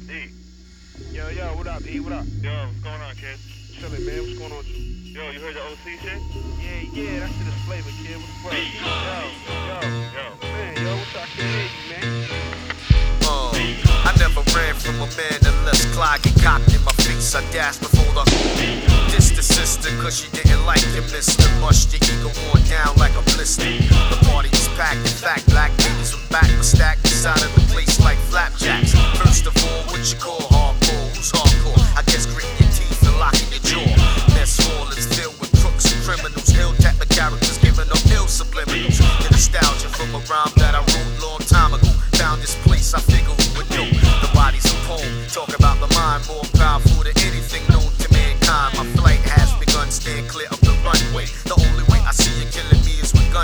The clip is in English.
E. Yo, what up, E? What up? Yo, what's going on, kid? Chillin', man. What's going on with you? Yo, you heard the OC shit? Yeah, that shit is flavor, kid. What's the word? Yo. Man, yo, what's up? I can't hear you, man. I never ran from a man unless Clyde get cocked in my face. I dashed before the dissed the sister cause she didn't like him, mister. Bust your ego on down like a blister. The party is packed, in fact, black ladies with back were stacked inside of the place like flapjacks. First of all, what you call hardcore? Who's hardcore? I guess gritting your teeth and locking your jaw. Mess hall is filled with crooks and criminals. Ill technical characters giving up ill subliminals. The nostalgia from a rhyme that I